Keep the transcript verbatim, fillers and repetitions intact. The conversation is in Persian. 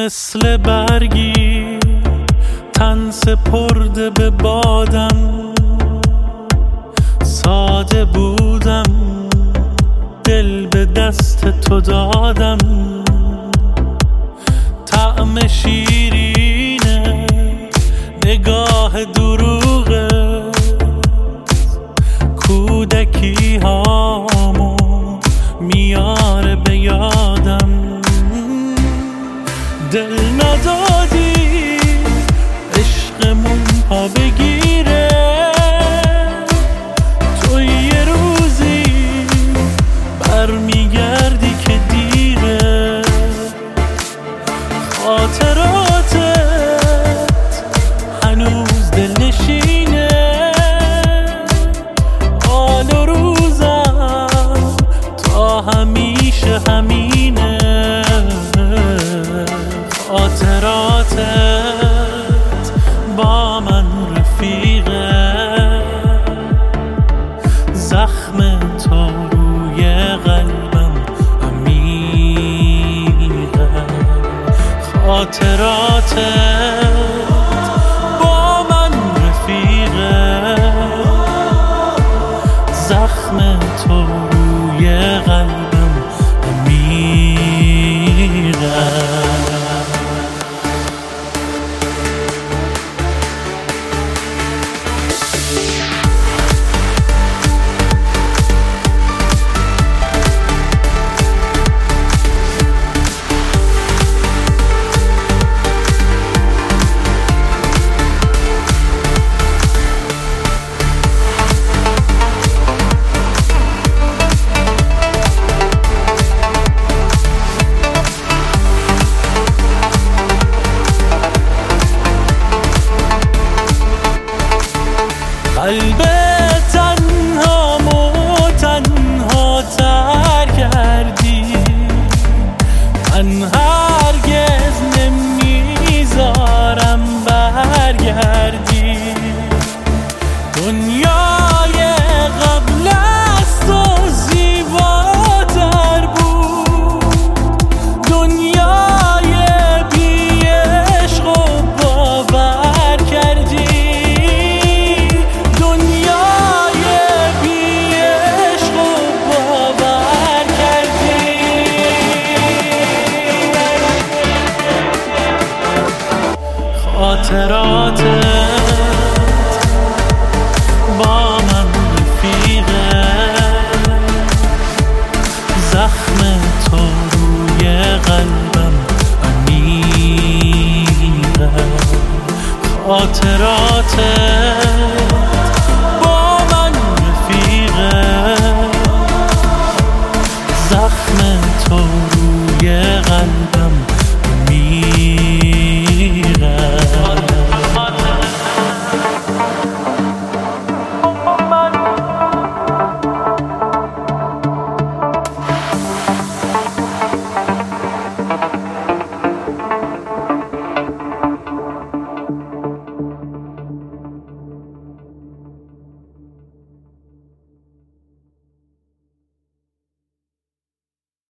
مثل برگی تن سپرده به بادم، ساده بودم دل به دست تو دادم. طعم شیرینه نگاه دروغه، کودکی هامو میاره به یادم. دل ندادی عشقمون پا بگیره، تو یه روزی برمیگردی که دیره. خاطراتت هنوز دلنشینه، حال و روزم تا همیشه همینه. خاطراتت با من رفیقه، زخم تو روی قلبم عمیقه. خاطراتت با من رفیقه، زخم تو روی قلبم عمیقه. قلب تنهامو تنها تر کردی، من هرگز نمیذارم برگردی. دنیای قبل از تو زیباتر بود، دنیای بی عشق و باور کردی. خاطراتت با من رفیقه، زخم تو روی قلبم عمیقه. خاطراتت